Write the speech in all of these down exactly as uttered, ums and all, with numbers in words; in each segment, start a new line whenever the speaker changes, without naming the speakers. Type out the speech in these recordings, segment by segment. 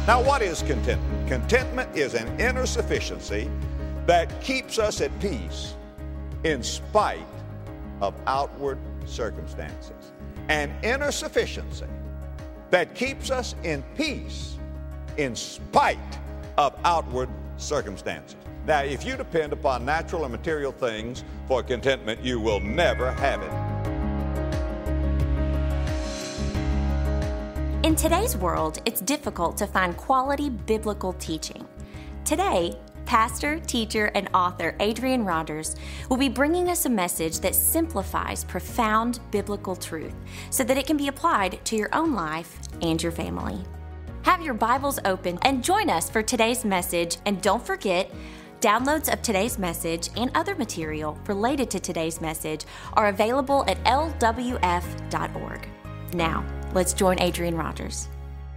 Now, what is contentment? Contentment is an inner sufficiency that keeps us at peace in spite of outward circumstances. An inner sufficiency that keeps us in peace in spite of outward circumstances. Now, if you depend upon natural and material things for contentment, you will never have it.
In today's world, it's difficult to find quality biblical teaching. Today, pastor, teacher, and author Adrian Rogers will be bringing us a message that simplifies profound biblical truth so that it can be applied to your own life and your family. Have your Bibles open and join us for today's message. And don't forget, downloads of today's message and other material related to today's message are available at L W F dot org. Now, let's join Adrian Rogers.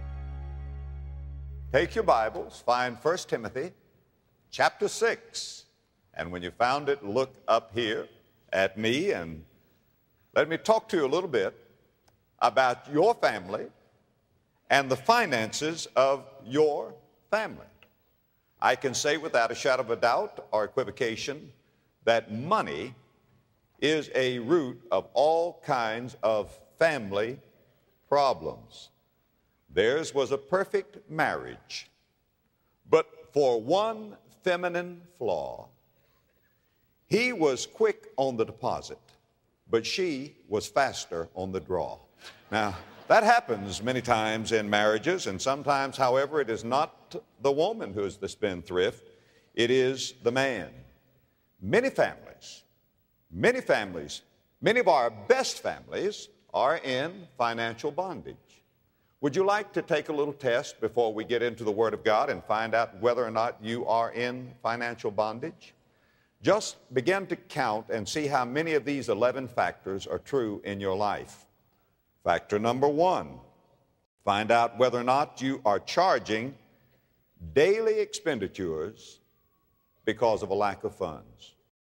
Take your Bibles, find First Timothy chapter six. And when you found it, look up here at me and let me talk to you a little bit about your family and the finances of your family. I can say without a shadow of a doubt or equivocation that money is a root of all kinds of family problems. Theirs was a perfect marriage, but for one feminine flaw. He was quick on the deposit, but she was faster on the draw. Now, that happens many times in marriages, and sometimes, however, it is not the woman who is the spendthrift, it is the man. Many families, many families, many of our best families are in financial bondage. Would you like to take a little test before we get into the Word of God and find out whether or not you are in financial bondage? Just begin to count and see how many of these eleven factors are true in your life. Factor number one, find out whether or not you are charging daily expenditures because of a lack of funds.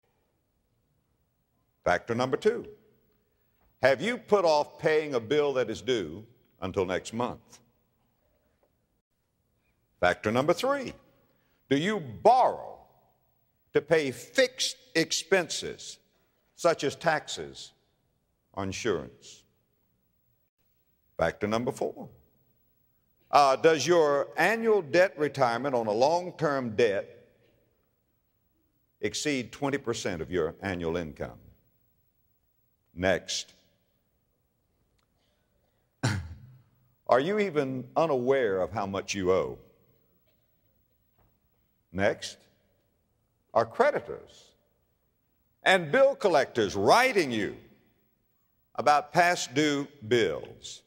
Factor number two, have you put off paying a bill that is due until next month? Factor number three, do you borrow to pay fixed expenses such as taxes or insurance? Factor number four, uh, does your annual debt retirement on a long-term debt exceed twenty percent of your annual income? Next, are you even unaware of how much you owe? Next, are creditors and bill collectors writing you about past due bills?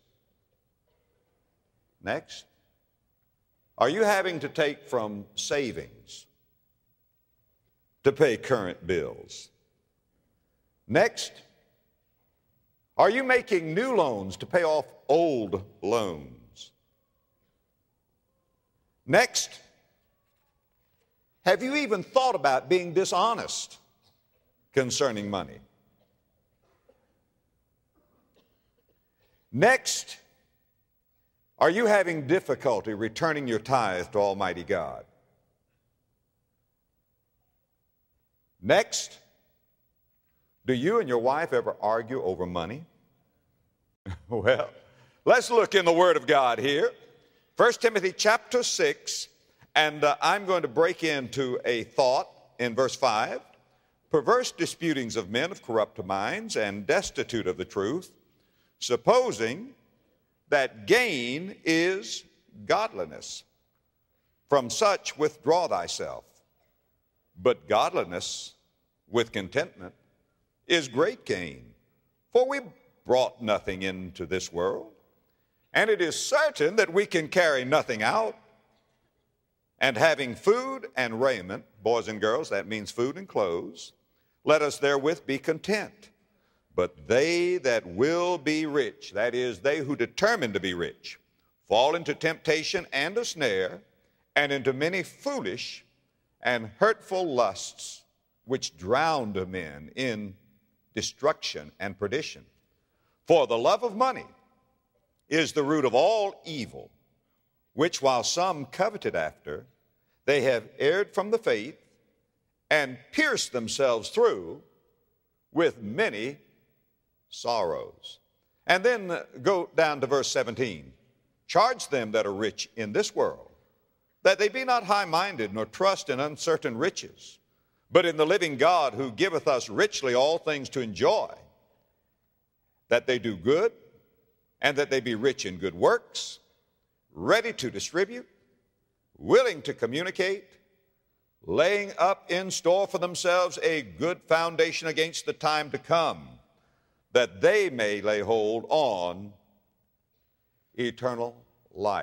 Next, are you having to take from savings to pay current bills? Next, are you making new loans to pay off old loans? Next, have you even thought about being dishonest concerning money? Next, are you having difficulty returning your tithe to Almighty God? Next, do you and your wife ever argue over money? Well, let's look in the Word of God here. First Timothy chapter six, and uh, I'm going to break into a thought in verse five. Perverse disputings of men of corrupt minds and destitute of the truth, supposing that gain is godliness. From such withdraw thyself. But godliness with contentment is great gain. For we brought nothing into this world, and it is certain that we can carry nothing out. And having food and raiment, boys and girls, that means food and clothes, let us therewith be content. But they that will be rich, that is, they who determine to be rich, fall into temptation and a snare, and into many foolish and hurtful lusts, which drown men in destruction and perdition. For the love of money is the root of all evil, which while some coveted after, they have erred from the faith and pierced themselves through with many sorrows. And then uh, go down to verse seventeen. Charge them that are rich in this world, that they be not high-minded, nor trust in uncertain riches, but in the living God, who giveth us richly all things to enjoy, that they do good, and that they be rich in good works, ready to distribute, willing to communicate, laying up in store for themselves a good foundation against the time to come, that they may lay hold on eternal life.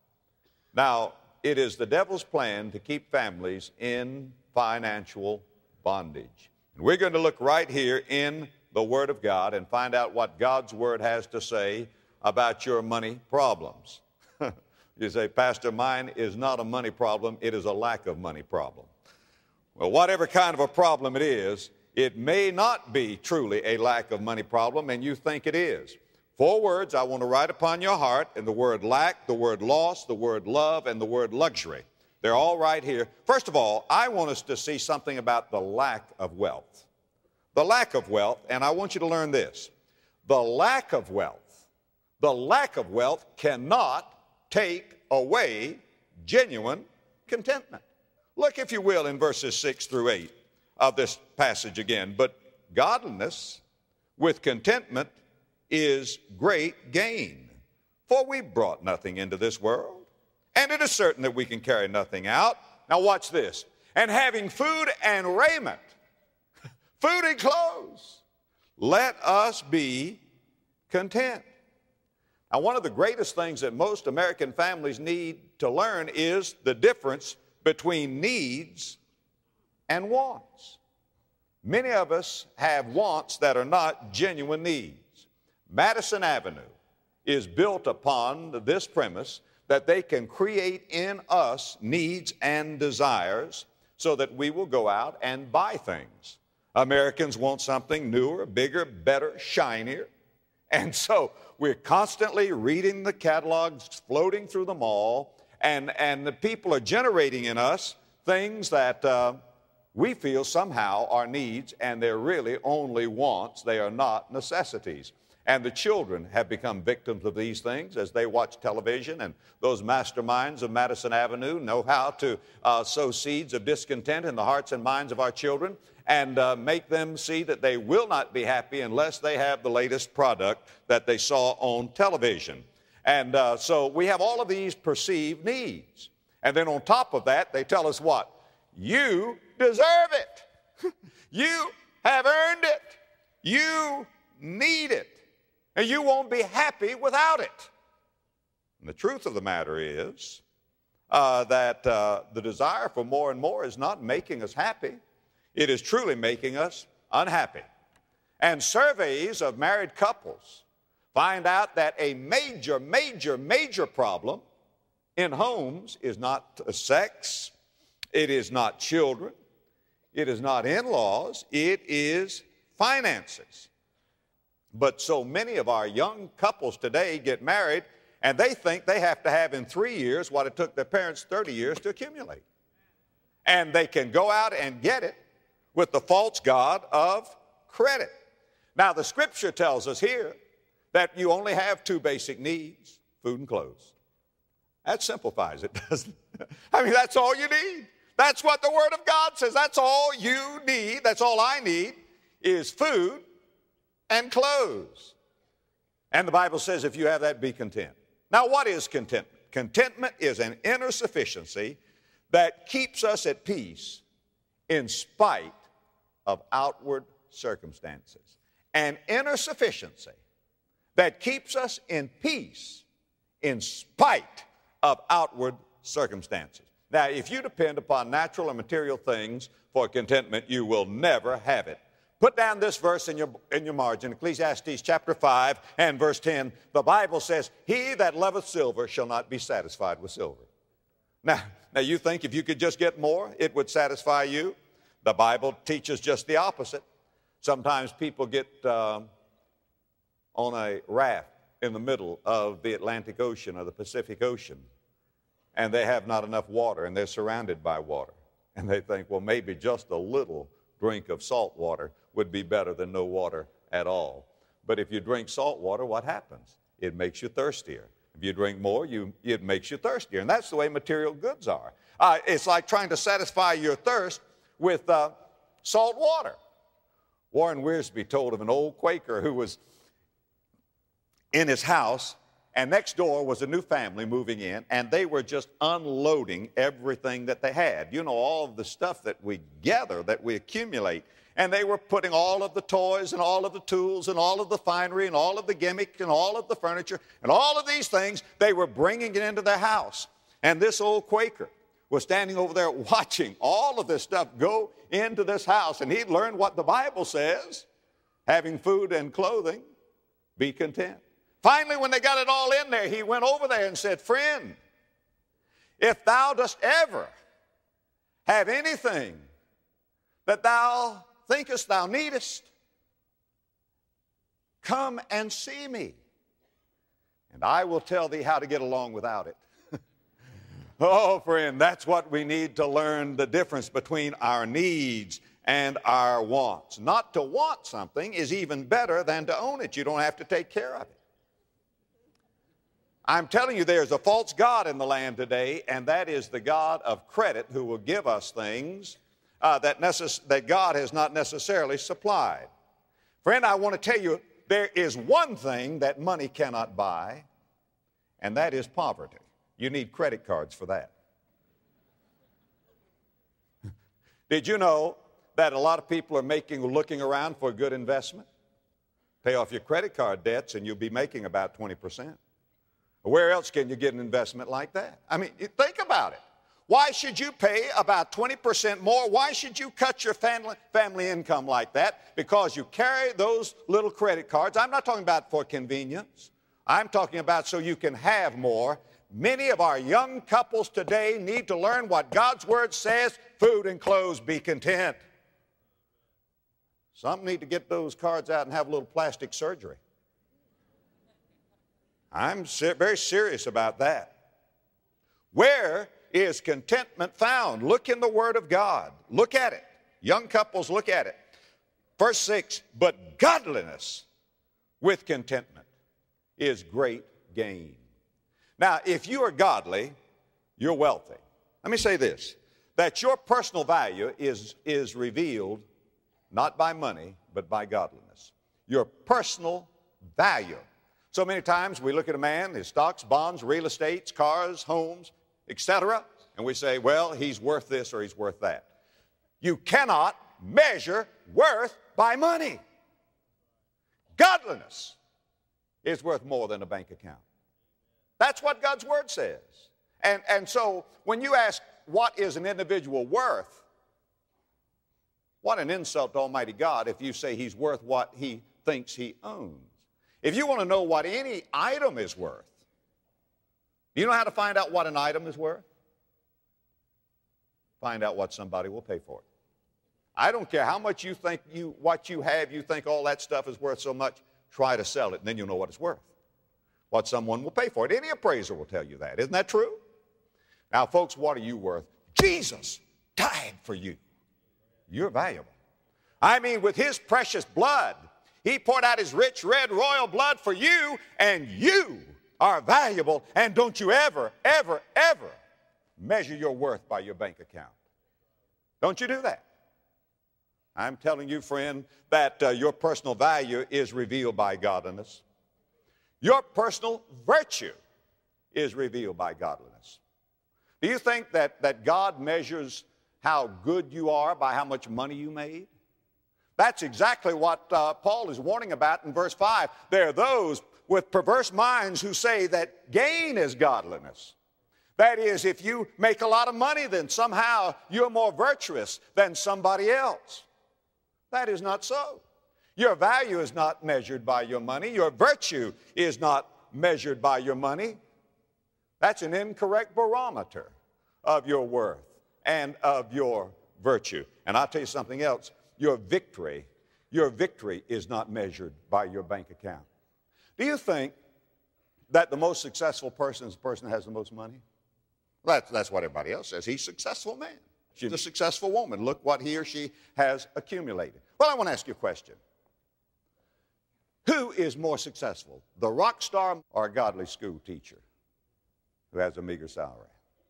Now, it is the devil's plan to keep families in financial bondage. And we're going to look right here in the Word of God and find out what God's Word has to say about your money problems. You say, Pastor, mine is not a money problem, it is a lack of money problem. Well, whatever kind of a problem it is, it may not be truly a lack of money problem, and you think it is. Four words I want to write upon your heart, and the word lack, the word loss, the word love, and the word luxury. They're all right here. First of all, I want us to see something about the lack of wealth. The lack of wealth, and I want you to learn this. The lack of wealth, the lack of wealth cannot take away genuine contentment. Look, if you will, in verses six through eight of this passage again. But godliness with contentment is great gain. For we brought nothing into this world, and it is certain that we can carry nothing out. Now watch this. And having food and raiment, food and clothes, let us be content. Now, one of the greatest things that most American families need to learn is the difference between needs and wants. Many of us have wants that are not genuine needs. Madison Avenue is built upon this premise that they can create in us needs and desires so that we will go out and buy things. Americans want something newer, bigger, better, shinier. And so we're constantly reading the catalogs, floating through the mall, and, and the people are generating in us things that uh, we feel somehow are needs, and they're really only wants. They are not necessities. And the children have become victims of these things as they watch television, and those masterminds of Madison Avenue know how to uh, sow seeds of discontent in the hearts and minds of our children and uh, make them see that they will not be happy unless they have the latest product that they saw on television. And uh, so we have all of these perceived needs. And then on top of that, they tell us what? You deserve it. You have earned it. You need it. And you won't be happy without it. And the truth of the matter is uh, that uh, the desire for more and more is not making us happy. It is truly making us unhappy. And surveys of married couples find out that a major, major, major problem in homes is not sex, it is not children, it is not in-laws, it is finances. But so many of our young couples today get married, and they think they have to have in three years what it took their parents thirty years to accumulate. And they can go out and get it with the false god of credit. Now, the Scripture tells us here that you only have two basic needs, food and clothes. That simplifies it, doesn't it? I mean, that's all you need. That's what the Word of God says. That's all you need. That's all I need is food and clothes. And the Bible says if you have that, be content. Now, what is contentment? Contentment is an inner sufficiency that keeps us at peace in spite of outward circumstances. An inner sufficiency that keeps us in peace in spite of outward circumstances. Now, if you depend upon natural and material things for contentment, you will never have it. Put down this verse in your, in your margin, Ecclesiastes chapter five and verse ten. The Bible says, he that loveth silver shall not be satisfied with silver. Now, now you think if you could just get more, it would satisfy you? The Bible teaches just the opposite. Sometimes people get um, on a raft in the middle of the Atlantic Ocean or the Pacific Ocean, and they have not enough water, and they're surrounded by water. And they think, well, maybe just a little drink of salt water would be better than no water at all. But if you drink salt water, what happens? It makes you thirstier. If you drink more, you, it makes you thirstier. And that's the way material goods are. Uh, it's like trying to satisfy your thirst with uh, salt water. Warren Wiersbe told of an old Quaker who was in his house, and next door was a new family moving in, and they were just unloading everything that they had. You know, all of the stuff that we gather, that we accumulate. And they were putting all of the toys and all of the tools and all of the finery and all of the gimmick and all of the furniture and all of these things, they were bringing it into their house. And this old Quaker was standing over there watching all of this stuff go into this house. And he'd learned what the Bible says, having food and clothing, be content. Finally, when they got it all in there, he went over there and said, friend, if thou dost ever have anything that thou thinkest thou needest, come and see me, and I will tell thee how to get along without it. Oh, friend, that's what we need to learn, the difference between our needs and our wants. Not to want something is even better than to own it. You don't have to take care of it. I'm telling you, there's a false god in the land today, and that is the god of credit, who will give us things uh, that, necess- that God has not necessarily supplied. Friend, I want to tell you, there is one thing that money cannot buy, and that is poverty. You need credit cards for that. Did you know that a lot of people are making, looking around for a good investment? Pay off your credit card debts, and you'll be making about twenty percent. Where else can you get an investment like that? I mean, think about it. Why should you pay about twenty percent more? Why should you cut your family, family income like that? Because you carry those little credit cards. I'm not talking about for convenience. I'm talking about so you can have more. Many of our young couples today need to learn what God's Word says, food and clothes, be content. Some need to get those cards out and have a little plastic surgery. I'm ser- very serious about that. Where is contentment found? Look in the Word of God. Look at it. Young couples, look at it. Verse six, but godliness with contentment is great gain. Now, if you are godly, you're wealthy. Let me say this, that your personal value is, is revealed not by money, but by godliness. Your personal value. So many times we look at a man, his stocks, bonds, real estates, cars, homes, et cetera, and we say, well, he's worth this or he's worth that. You cannot measure worth by money. Godliness is worth more than a bank account. That's what God's Word says. And, and so when you ask, what is an individual worth? What an insult to Almighty God if you say he's worth what he thinks he owns. If you want to know what any item is worth, do you know how to find out what an item is worth? Find out what somebody will pay for it. I don't care how much you think you, what you have, you think all that stuff is worth so much, try to sell it, and then you'll know what it's worth. What someone will pay for it. Any appraiser will tell you that. Isn't that true? Now, folks, what are you worth? Jesus died for you. You're valuable. I mean, with his precious blood, he poured out his rich red royal blood for you, and you are valuable. And don't you ever, ever, ever measure your worth by your bank account. Don't you do that. I'm telling you, friend, that uh, your personal value is revealed by godliness. Your personal virtue is revealed by godliness. Do you think that, that God measures how good you are by how much money you made? That's exactly what uh, Paul is warning about in verse five. There are those with perverse minds who say that gain is godliness. That is, if you make a lot of money, then somehow you're more virtuous than somebody else. That is not so. Your value is not measured by your money. Your virtue is not measured by your money. That's an incorrect barometer of your worth and of your virtue. And I'll tell you something else. Your victory, your victory is not measured by your bank account. Do you think that the most successful person is the person that has the most money? That's, that's what everybody else says. He's a successful man. She's a successful woman. Look what he or she has accumulated. Well, I want to ask you a question. Who is more successful, the rock star or a godly school teacher who has a meager salary?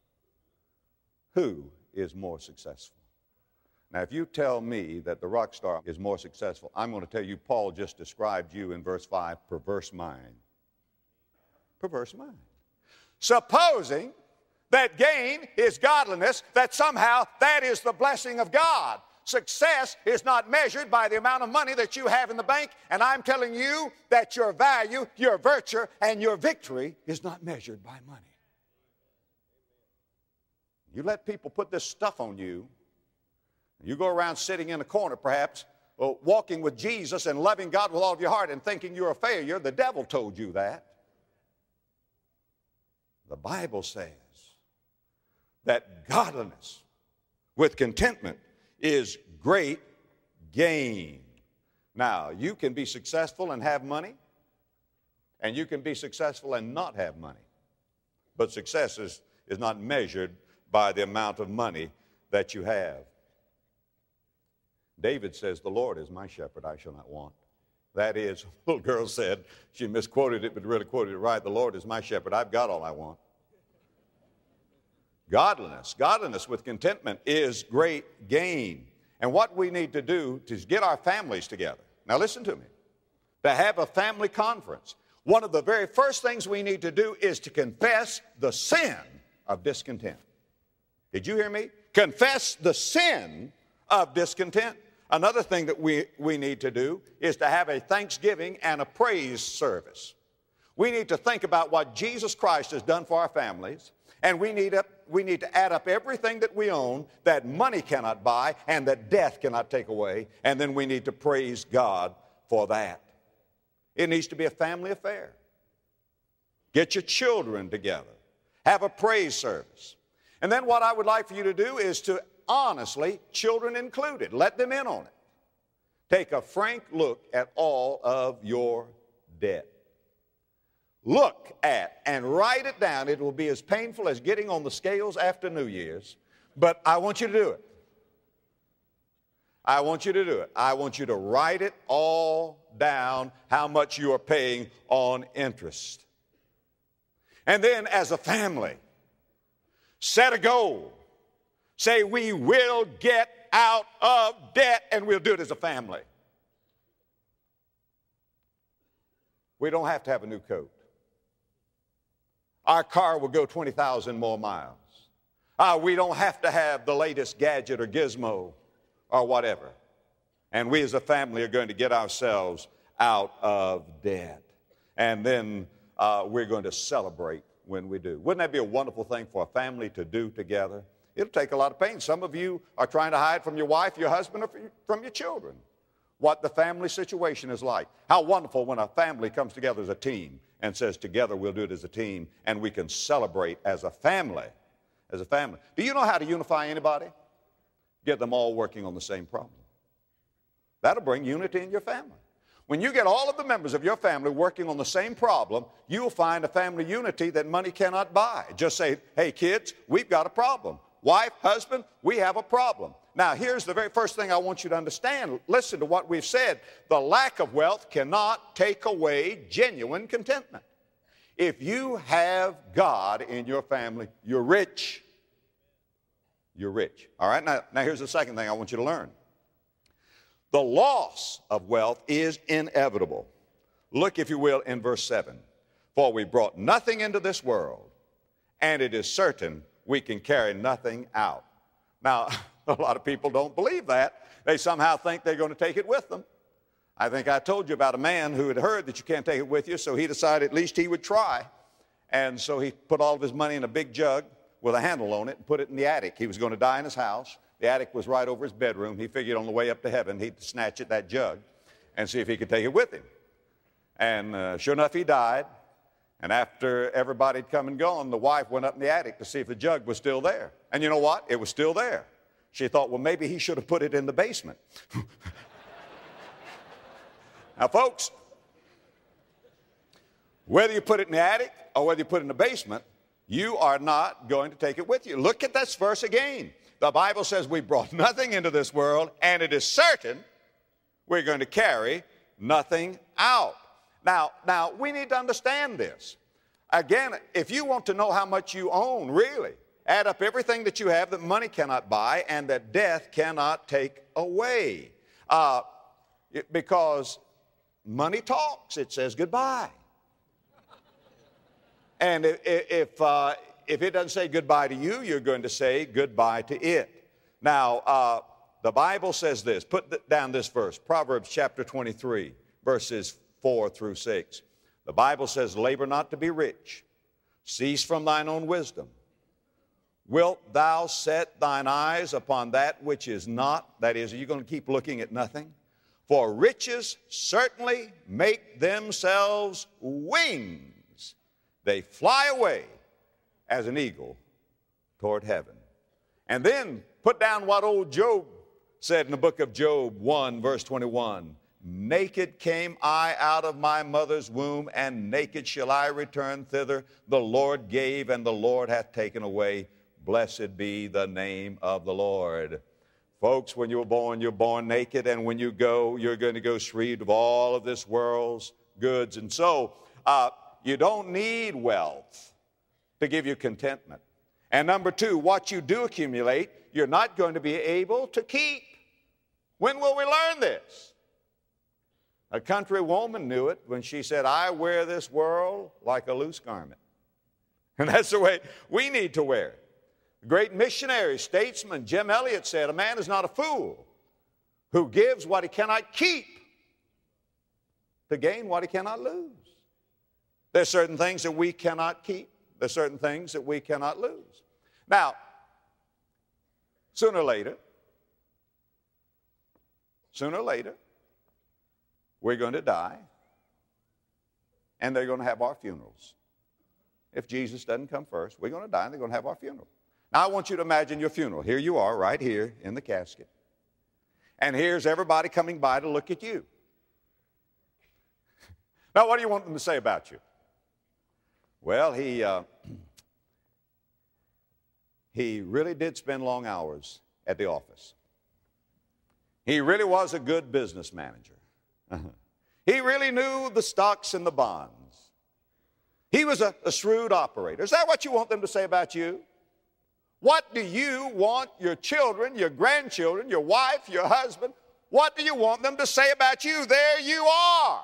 Who is more successful? Now, if you tell me that the rock star is more successful, I'm going to tell you Paul just described you in verse five, perverse mind. Perverse mind. Supposing that gain is godliness, that somehow that is the blessing of God. Success is not measured by the amount of money that you have in the bank, and I'm telling you that your value, your virtue, and your victory is not measured by money. You let people put this stuff on you, you go around sitting in a corner perhaps, well, walking with Jesus and loving God with all of your heart and thinking you're a failure. The devil told you that. The Bible says that godliness with contentment is great gain. Now, you can be successful and have money, and you can be successful and not have money. But success is, is not measured by the amount of money that you have. David says, the Lord is my shepherd, I shall not want. That is, a little girl said, she misquoted it, but really quoted it right, the Lord is my shepherd, I've got all I want. Godliness, godliness with contentment is great gain. And what we need to do is get our families together. Now listen to me. To have a family conference, one of the very first things we need to do is to confess the sin of discontent. Did you hear me? Confess the sin of discontent. Another thing that we, we need to do is to have a thanksgiving and a praise service. We need to think about what Jesus Christ has done for our families, and we need, to, we need to add up everything that we own that money cannot buy and that death cannot take away, and then we need to praise God for that. It needs to be a family affair. Get your children together. Have a praise service. And then what I would like for you to do is to honestly, children included, let them in on it. Take a frank look at all of your debt. Look at and write it down. It will be as painful as getting on the scales after New Year's, but I want you to do it. I want you to do it. I want you to write it all down, how much you are paying on interest. And then as a family, set a goal. Say, we will get out of debt, and we'll do it as a family. We don't have to have a new coat. Our car will go twenty thousand more miles. Uh, we don't have to have the latest gadget or gizmo or whatever. And we as a family are going to get ourselves out of debt. And then uh, we're going to celebrate when we do. Wouldn't that be a wonderful thing for a family to do together? It'll take a lot of pain. Some of you are trying to hide from your wife, your husband, or from your children what the family situation is like. How wonderful when a family comes together as a team and says, together we'll do it as a team, and we can celebrate as a family. As a family. Do you know how to unify anybody? Get them all working on the same problem. That'll bring unity in your family. When you get all of the members of your family working on the same problem, you'll find a family unity that money cannot buy. Just say, hey kids, we've got a problem. Wife, husband, we have a problem. Now, here's the very first thing I want you to understand. Listen to what we've said. The lack of wealth cannot take away genuine contentment. If you have God in your family, you're rich. You're rich. All right, now, now here's the second thing I want you to learn. The loss of wealth is inevitable. Look, if you will, in verse seven. For we brought nothing into this world, and it is certain we can carry nothing out. Now, a lot of people don't believe that. They somehow think they're going to take it with them. I think I told you about a man who had heard that you can't take it with you, so he decided at least he would try. And so he put all of his money in a big jug with a handle on it and put it in the attic. He was going to die in his house. The attic was right over his bedroom. He figured on the way up to heaven he'd snatch at that jug and see if he could take it with him. And uh, sure enough, he died. And after everybody had come and gone, the wife went up in the attic to see if the jug was still there. And you know what? It was still there. She thought, well, maybe he should have put it in the basement. Now, folks, whether you put it in the attic or whether you put it in the basement, You are not going to take it with you. Look at this verse again. The Bible says we brought nothing into this world, and it is certain we're going to carry nothing out. Now, now we need to understand this. Again, if you want to know how much you own, really, add up everything that you have that money cannot buy and that death cannot take away. Uh, it, because money talks. It says goodbye. And if, if, uh, if it doesn't say goodbye to you, you're going to say goodbye to it. Now, uh, the Bible says this. Put th- down this verse, Proverbs chapter twenty-three, verses four through six. The Bible says, labor not to be rich. Cease from thine own wisdom. Wilt thou set thine eyes upon that which is not? That is, are you going to keep looking at nothing? For riches certainly make themselves wings. They fly away as an eagle toward heaven. And then put down what old Job said in the book of Job one, verse twenty-one. Naked came I out of my mother's womb, and naked shall I return thither. The Lord gave, and the Lord hath taken away. Blessed be the name of the Lord. Folks, when you were born, you're born naked, and when you go, you're going to go stripped of all of this world's goods. And so, uh, you don't need wealth to give you contentment. And number two, what you do accumulate, you're not going to be able to keep. When will we learn this? A country woman knew it when she said, I wear this world like a loose garment. And that's the way we need to wear it. The great missionary, statesman Jim Elliot said, a man is not a fool who gives what he cannot keep to gain what he cannot lose. There's certain things that we cannot keep. There's certain things that we cannot lose. Now, sooner or later, sooner or later, we're going to die, and they're going to have our funerals. If Jesus doesn't come first, we're going to die, and they're going to have our funeral. Now, I want you to imagine your funeral. Here you are, right here in the casket. And here's everybody coming by to look at you. Now, what do you want them to say about you? Well, he, uh, he really did spend long hours at the office. He really was a good business manager. He really knew the stocks and the bonds. He was a, a shrewd operator. Is that what you want them to say about you? What do you want your children, your grandchildren, your wife, your husband, what do you want them to say about you? There you are.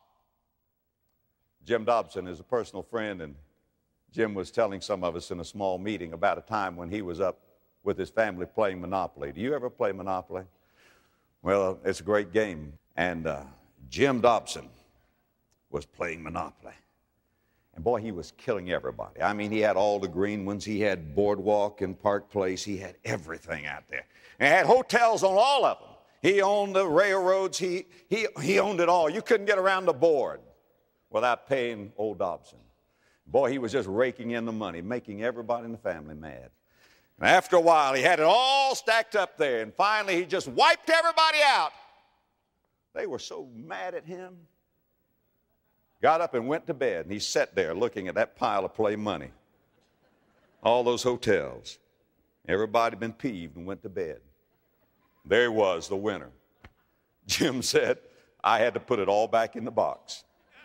Jim Dobson is a personal friend, and Jim was telling some of us in a small meeting about a time when he was up with his family playing Monopoly. Do you ever play Monopoly? Well, it's a great game. And uh, Jim Dobson was playing Monopoly. And boy, he was killing everybody. I mean, he had all the green ones. He had Boardwalk and Park Place. He had everything out there. And he had hotels on all of them. He owned the railroads. He, he, he owned it all. You couldn't get around the board without paying old Dobson. Boy, he was just raking in the money, making everybody in the family mad. And after a while, he had it all stacked up there. And finally, he just wiped everybody out. They were so mad at him. Got up and went to bed, and he sat there looking at that pile of play money. All those hotels. Everybody had been peeved and went to bed. There he was, the winner. Jim said, I had to put it all back in the box.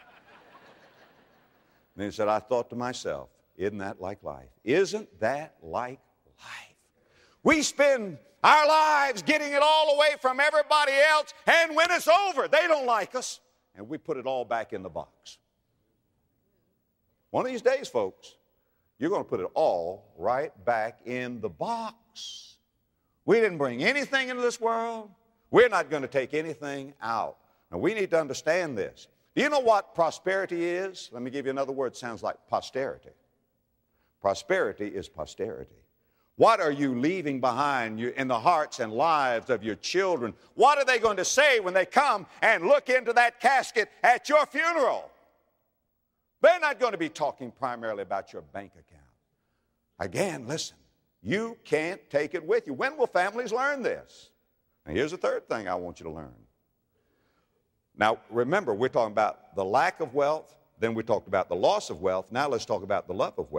And he said, I thought to myself, isn't that like life? Isn't that like life? We spend our lives getting it all away from everybody else, and when it's over, they don't like us, and we put it all back in the box. One of these days, folks, you're going to put it all right back in the box. We didn't bring anything into this world. We're not going to take anything out. Now, we need to understand this. Do you know what prosperity is? Let me give you another word that sounds like posterity. Prosperity is posterity. What are you leaving behind in the hearts and lives of your children? What are they going to say when they come and look into that casket at your funeral? They're not going to be talking primarily about your bank account. Again, listen, you can't take it with you. When will families learn this? And here's the third thing I want you to learn. Now, remember, we're talking about the lack of wealth, then we talked about the loss of wealth. Now let's talk about the love of wealth.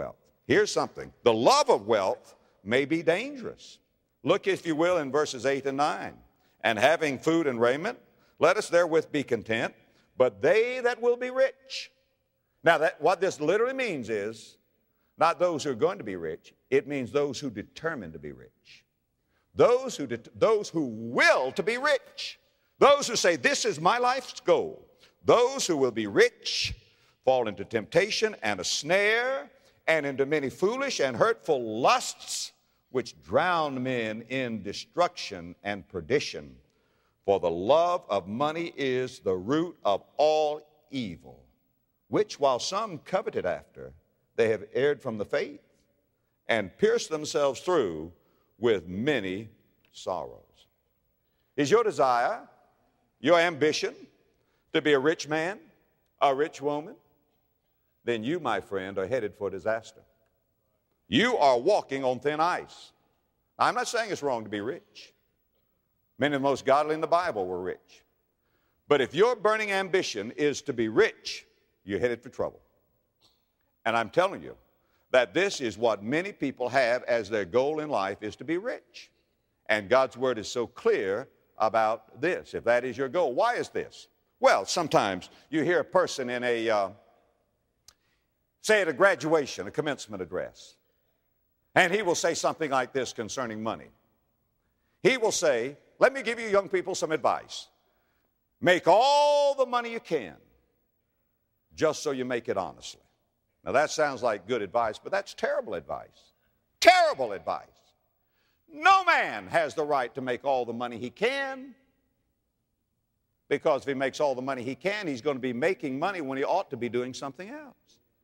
Here's something. The love of wealth may be dangerous. Look, if you will, in verses eight and nine. And having food and raiment, let us therewith be content, but they that will be rich. Now, that, what this literally means is not those who are going to be rich. It means those who determine to be rich. Those who, det- those who will to be rich. Those who say, this is my life's goal. Those who will be rich fall into temptation and a snare and into many foolish and hurtful lusts, which drown men in destruction and perdition. For the love of money is the root of all evil, which while some coveted after, they have erred from the faith and pierced themselves through with many sorrows. Is your desire, your ambition, to be a rich man, a rich woman? Then you, my friend, are headed for disaster. You are walking on thin ice. I'm not saying it's wrong to be rich. Many of the most godly in the Bible were rich. But if your burning ambition is to be rich, you're headed for trouble. And I'm telling you that this is what many people have as their goal in life, is to be rich. And God's word is so clear about this, if that is your goal. Why is this? Well, sometimes you hear a person in a, uh, say at a graduation, a commencement address, and he will say something like this concerning money. He will say, let me give you young people some advice. Make all the money you can, just so you make it honestly. Now that sounds like good advice, but that's terrible advice. Terrible advice. No man has the right to make all the money he can, because if he makes all the money he can, he's going to be making money when he ought to be doing something else.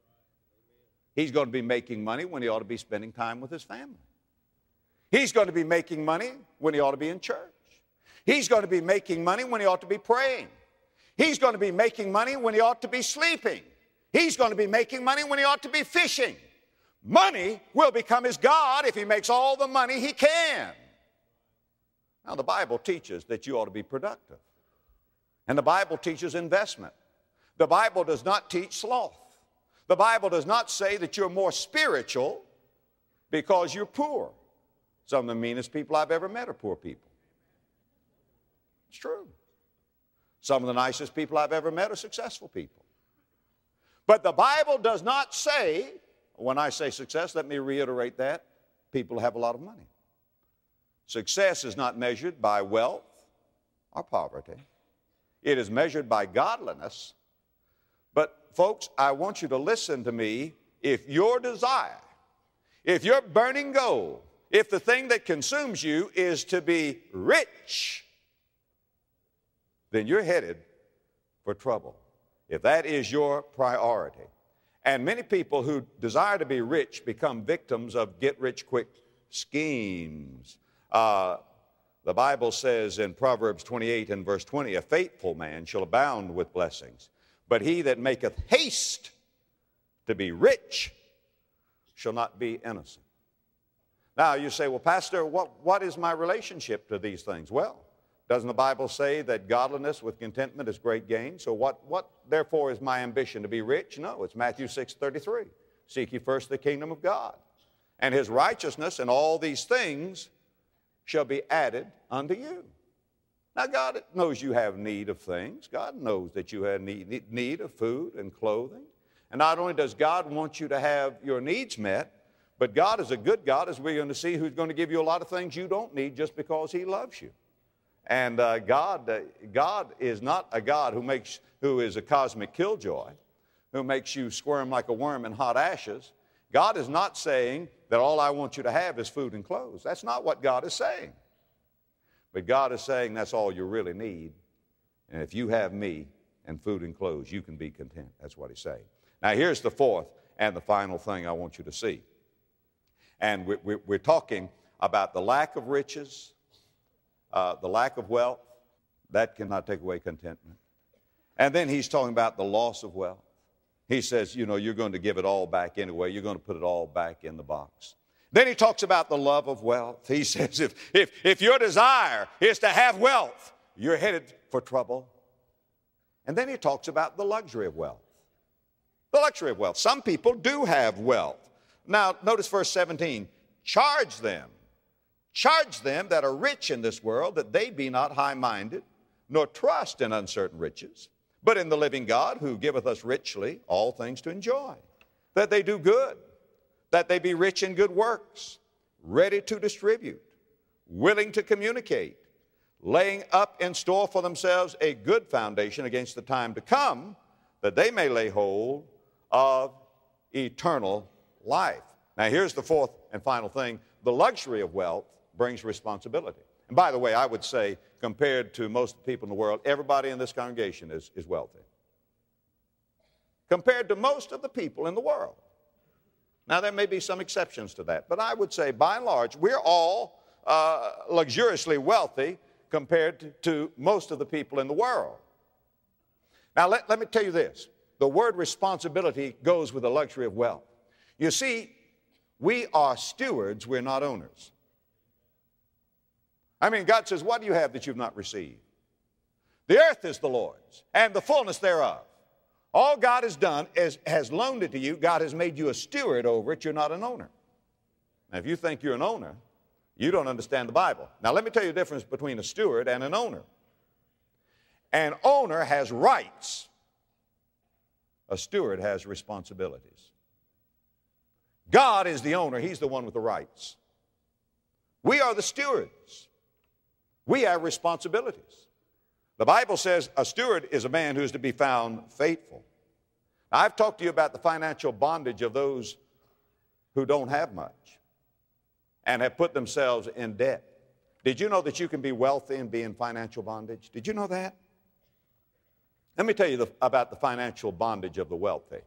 He's going to be making money when he ought to be spending time with his family. He's going to be making money when he ought to be in church. He's going to be making money when he ought to be praying. He's going to be making money when he ought to be sleeping. He's going to be making money when he ought to be fishing. Money will become his God if he makes all the money he can. Now, the Bible teaches that you ought to be productive. And the Bible teaches investment. The Bible does not teach sloth. The Bible does not say that you're more spiritual because you're poor. Some of the meanest people I've ever met are poor people. It's true. Some of the nicest people I've ever met are successful people. But the Bible does not say, when I say success, let me reiterate that, people have a lot of money. Success is not measured by wealth or poverty. It is measured by godliness. But folks, I want you to listen to me. If your desire, if your burning goal, if the thing that consumes you is to be rich, then you're headed for trouble. If that is your priority. And many people who desire to be rich become victims of get-rich-quick schemes. Uh, the Bible says in Proverbs twenty-eight and verse twenty, a faithful man shall abound with blessings, but he that maketh haste to be rich shall not be innocent. Now you say, well, Pastor, what, what is my relationship to these things? Well, doesn't the Bible say that godliness with contentment is great gain? So what, what therefore is my ambition, to be rich? No, it's Matthew six thirty-three. Seek ye first the kingdom of God, and his righteousness, and all these things shall be added unto you. Now God knows you have need of things. God knows that you have need, need of food and clothing. And not only does God want you to have your needs met, but God is a good God, as we're going to see, who's going to give you a lot of things you don't need just because he loves you. And uh, God, uh, God is not a God who makes, who is a cosmic killjoy, who makes you squirm like a worm in hot ashes. God is not saying that all I want you to have is food and clothes. That's not what God is saying. But God is saying that's all you really need. And if you have me and food and clothes, you can be content. That's what he's saying. Now here's the fourth and the final thing I want you to see. And we're, we're talking about the lack of riches, uh, the lack of wealth. That cannot take away contentment. And then he's talking about the loss of wealth. He says, you know, you're going to give it all back anyway. You're going to put it all back in the box. Then he talks about the love of wealth. He says, if, if, if your desire is to have wealth, you're headed for trouble. And then he talks about the luxury of wealth. The luxury of wealth. Some people do have wealth. Now, notice verse seventeen. Charge them, charge them that are rich in this world, that they be not high-minded, nor trust in uncertain riches, but in the living God, who giveth us richly all things to enjoy. That they do good, that they be rich in good works, ready to distribute, willing to communicate, laying up in store for themselves a good foundation against the time to come, that they may lay hold of eternal life. Now, here's the fourth and final thing. The luxury of wealth brings responsibility. And by the way, I would say, compared to most of the people in the world, everybody in this congregation is, is wealthy. Compared to most of the people in the world. Now, there may be some exceptions to that, but I would say, by and large, we're all uh, luxuriously wealthy compared to, to most of the people in the world. Now, let, let me tell you this. The word responsibility goes with the luxury of wealth. You see, we are stewards, we're not owners. I mean, God says, what do you have that you've not received? The earth is the Lord's, and the fullness thereof. All God has done is has loaned it to you. God has made you a steward over it. You're not an owner. Now, if you think you're an owner, you don't understand the Bible. Now, let me tell you the difference between a steward and an owner. An owner has rights. A steward has responsibilities. God is the owner. He's the one with the rights. We are the stewards. We have responsibilities. The Bible says a steward is a man who is to be found faithful. Now, I've talked to you about the financial bondage of those who don't have much and have put themselves in debt. Did you know that you can be wealthy and be in financial bondage? Did you know that? Let me tell you the, about the financial bondage of the wealthy.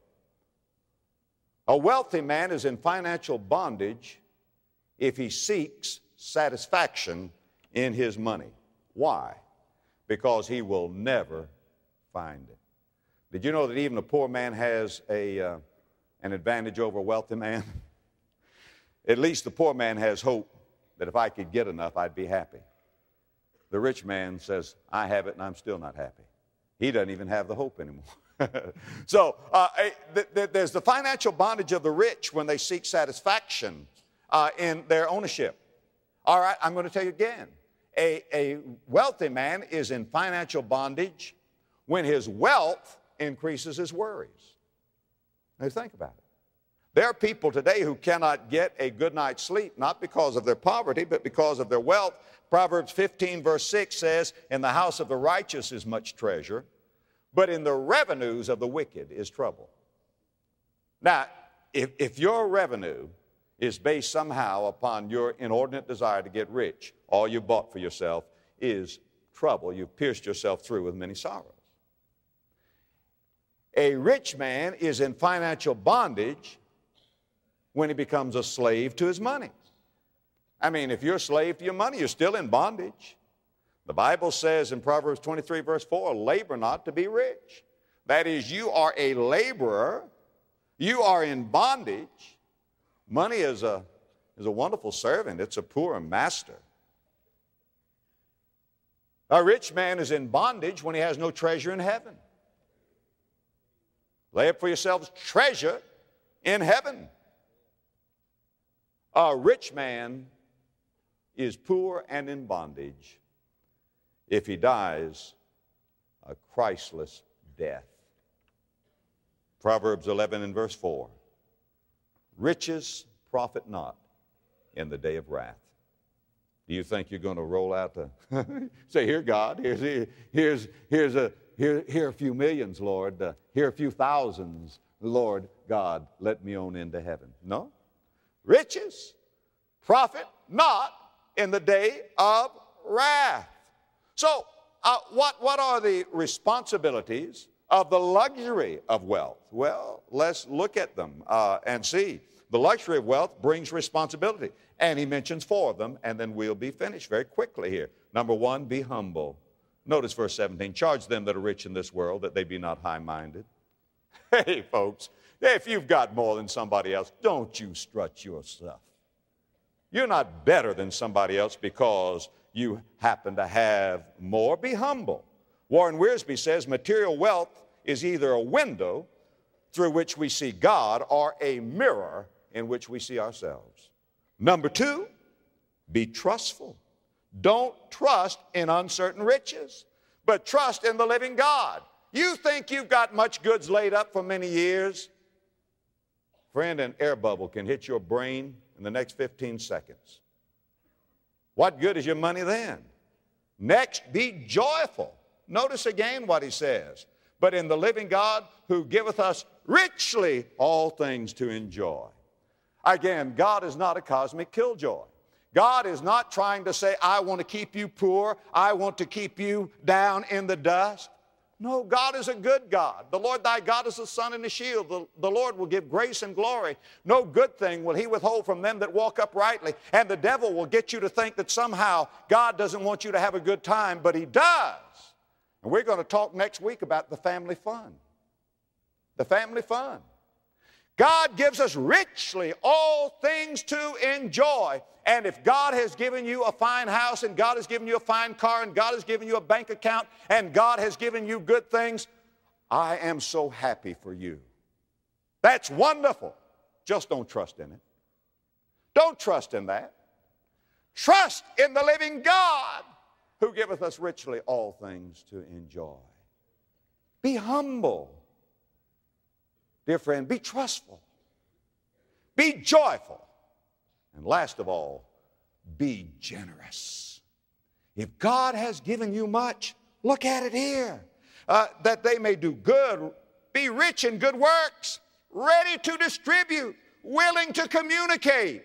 A wealthy man is in financial bondage if he seeks satisfaction in his money. Why? Because he will never find it. Did you know that even a poor man has a, uh, an advantage over a wealthy man? At least the poor man has hope that if I could get enough, I'd be happy. The rich man says, I have it and I'm still not happy. He doesn't even have the hope anymore. So uh, th- th- there's the financial bondage of the rich when they seek satisfaction uh, in their ownership. All right, I'm going to tell you again. A, a wealthy man is in financial bondage when his wealth increases his worries. Now think about it. There are people today who cannot get a good night's sleep, not because of their poverty, but because of their wealth. Proverbs fifteen verse six says, in the house of the righteous is much treasure, but in the revenues of the wicked is trouble. Now, if, if your revenue is based somehow upon your inordinate desire to get rich, all you bought for yourself is trouble. You've pierced yourself through with many sorrows. A rich man is in financial bondage when he becomes a slave to his money. I mean, if you're a slave to your money, you're still in bondage. The Bible says in Proverbs twenty-three, verse four, labor not to be rich. That is, you are a laborer. You are in bondage. Money is a, is a wonderful servant. It's a poor master. A rich man is in bondage when he has no treasure in heaven. Lay up for yourselves treasure in heaven. A rich man is poor and in bondage if he dies a Christless death. Proverbs eleven and verse four. Riches profit not in the day of wrath. Do you think you're going to roll out the, say, here, God, here's, here's, here's a, here, here are a few millions, Lord. Uh, here are a few thousands, Lord God, let me on into heaven. No. Riches profit not in the day of wrath. So, uh, what, what are the responsibilities of the luxury of wealth? Well, let's look at them uh, and see. The luxury of wealth brings responsibility. And he mentions four of them, and then we'll be finished very quickly here. Number one, be humble. Notice verse seventeen. Charge them that are rich in this world that they be not high-minded. Hey, folks, if you've got more than somebody else, don't you strut your stuff. You're not better than somebody else because you happen to have more. Be humble. Warren Wiersbe says material wealth is either a window through which we see God or a mirror in which we see ourselves. Number two, be trustful. Don't trust in uncertain riches, but trust in the living God. You think you've got much goods laid up for many years? Friend, an air bubble can hit your brain in the next fifteen seconds. What good is your money then? Next, be joyful. Notice again what he says. But in the living God who giveth us richly all things to enjoy. Again, God is not a cosmic killjoy. God is not trying to say, I want to keep you poor. I want to keep you down in the dust. No, God is a good God. The Lord thy God is the sun and the shield. The, the Lord will give grace and glory. No good thing will he withhold from them that walk uprightly. And the devil will get you to think that somehow God doesn't want you to have a good time, but he does. And we're going to talk next week about the family fun. The family fun. God gives us richly all things to enjoy. And if God has given you a fine house, and God has given you a fine car, and God has given you a bank account, and God has given you good things, I am so happy for you. That's wonderful. Just don't trust in it. Don't trust in that. Trust in the living God who giveth us richly all things to enjoy. Be humble. Dear friend, be trustful. Be joyful. And last of all, be generous. If God has given you much, look at it here. Uh, that they may do good, be rich in good works, ready to distribute, willing to communicate.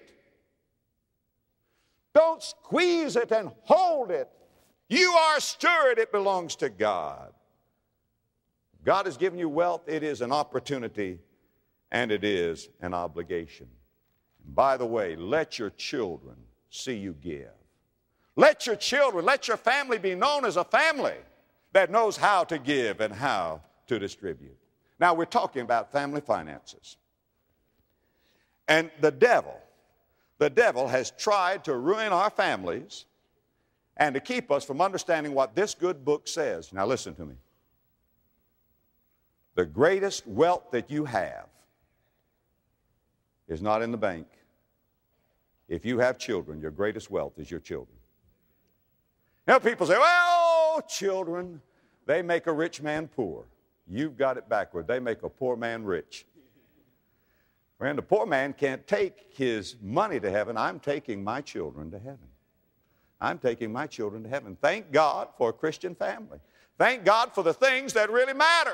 Don't squeeze it and hold it. You are a steward, it belongs to God. God has given you wealth, it is an opportunity, and it is an obligation. And by the way, let your children see you give. Let your children, let your family be known as a family that knows how to give and how to distribute. Now, we're talking about family finances. And the devil, the devil has tried to ruin our families and to keep us from understanding what this good book says. Now, listen to me. The greatest wealth that you have is not in the bank. If you have children, your greatest wealth is your children. Now, people say, well, children, they make a rich man poor. You've got it backward. They make a poor man rich. Friend, a poor man can't take his money to heaven. I'm taking my children to heaven. I'm taking my children to heaven. Thank God for a Christian family. Thank God for the things that really matter.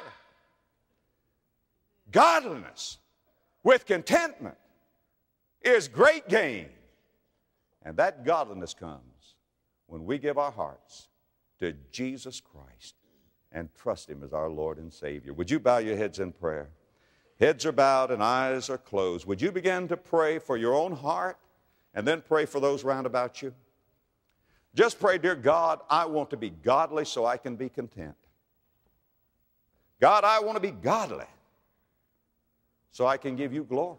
Godliness with contentment is great gain. And that godliness comes when we give our hearts to Jesus Christ and trust him as our Lord and Savior. Would you bow your heads in prayer? Heads are bowed and eyes are closed. Would you begin to pray for your own heart and then pray for those round about you? Just pray, dear God, I want to be godly so I can be content. God, I want to be godly so I can give you glory.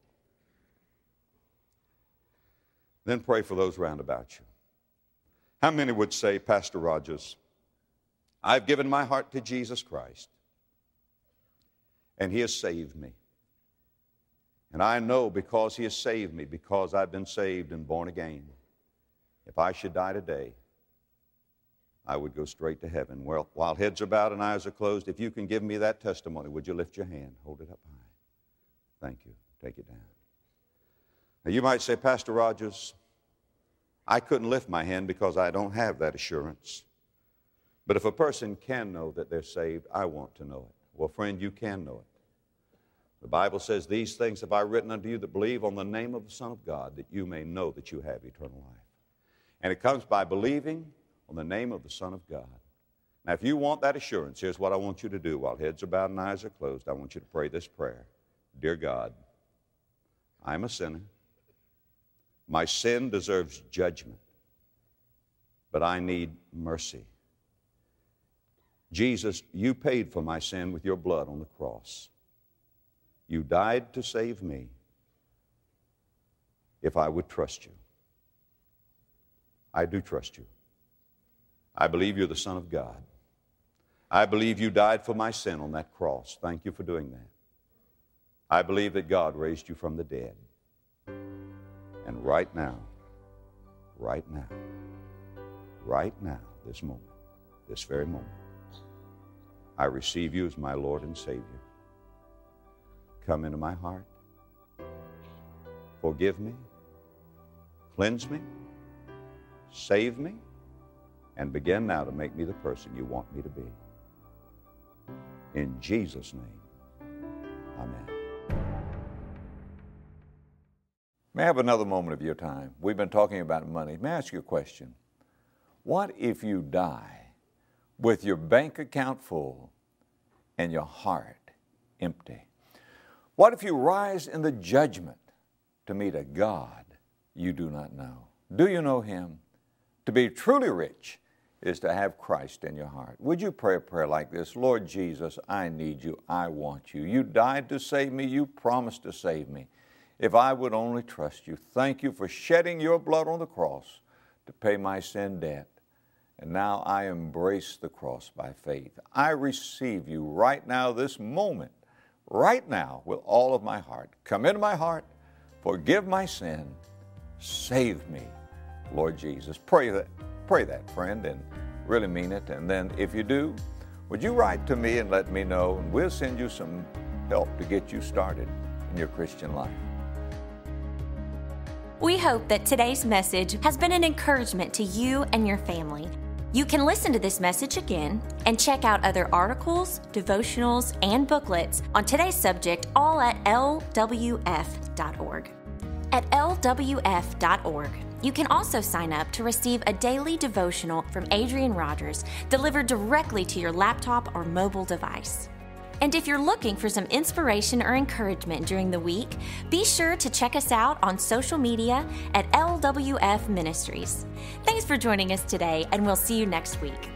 Then pray for those round about you. How many would say, Pastor Rogers, I've given my heart to Jesus Christ, and he has saved me. And I know because he has saved me, because I've been saved and born again, if I should die today, I would go straight to heaven. Well, while heads are bowed and eyes are closed, if you can give me that testimony, would you lift your hand? Hold it up high. Thank you. Take it down. Now, you might say, Pastor Rogers, I couldn't lift my hand because I don't have that assurance. But if a person can know that they're saved, I want to know it. Well, friend, you can know it. The Bible says, these things have I written unto you that believe on the name of the Son of God, that you may know that you have eternal life. And it comes by believing on the name of the Son of God. Now, if you want that assurance, here's what I want you to do. While heads are bowed and eyes are closed, I want you to pray this prayer. Dear God, I'm a sinner. My sin deserves judgment, but I need mercy. Jesus, you paid for my sin with your blood on the cross. You died to save me if I would trust you. I do trust you. I believe you're the Son of God. I believe you died for my sin on that cross. Thank you for doing that. I believe that God raised you from the dead. right now, right now, right now, this moment, this very moment, I receive you as my Lord and Savior. Come into my heart. Forgive me. Cleanse me. Save me. And begin now to make me the person you want me to be. In Jesus' name, amen. May I have another moment of your time? We've been talking about money. May I ask you a question? What if you die with your bank account full and your heart empty? What if you rise in the judgment to meet a God you do not know? Do you know Him? To be truly rich is to have Christ in your heart. Would you pray a prayer like this? Lord Jesus, I need you. I want you. You died to save me. You promised to save me. If I would only trust you. Thank you for shedding your blood on the cross to pay my sin debt. And now I embrace the cross by faith. I receive you right now, this moment, right now, with all of my heart. Come into my heart, forgive my sin, save me, Lord Jesus. Pray that, pray that, friend, and really mean it. And then if you do, would you write to me and let me know, and we'll send you some help to get you started in your Christian life.
We hope that today's message has been an encouragement to you and your family. You can listen to this message again and check out other articles, devotionals, and booklets on today's subject, all at L W F dot org. At L W F dot org, you can also sign up to receive a daily devotional from Adrian Rogers delivered directly to your laptop or mobile device. And if you're looking for some inspiration or encouragement during the week, be sure to check us out on social media at L W F Ministries. Thanks for joining us today, and we'll see you next week.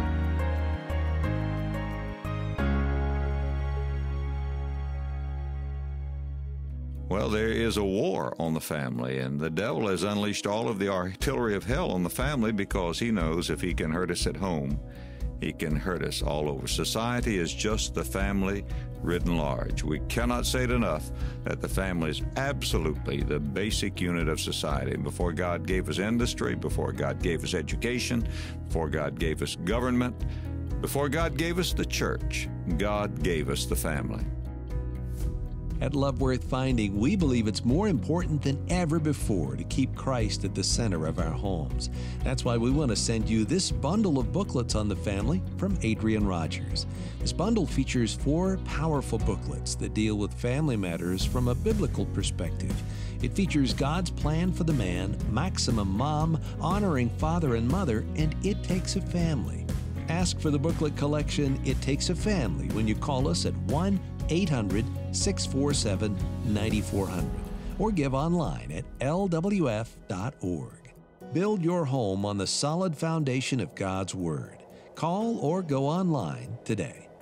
Well, there is a war on the family, and the devil has unleashed all of the artillery of hell on the family because he knows if he can hurt us at home, he can hurt us all over. Society is just the family written large. We cannot say it enough that the family is absolutely the basic unit of society. Before God gave us industry, before God gave us education, before God gave us government, before God gave us the church, God gave us the family.
At Love Worth Finding, we believe it's more important than ever before to keep Christ at the center of our homes. That's why we want to send you this bundle of booklets on the family from Adrian Rogers. This bundle features four powerful booklets that deal with family matters from a biblical perspective. It features God's plan for the man, Maximum Mom, Honoring Father and Mother, and It Takes a Family. Ask for the booklet collection, It Takes a Family, when you call us at one eight hundred, six four seven, nine four zero zero or give online at L W F dot org. Build your home on the solid foundation of God's Word. Call or go online today.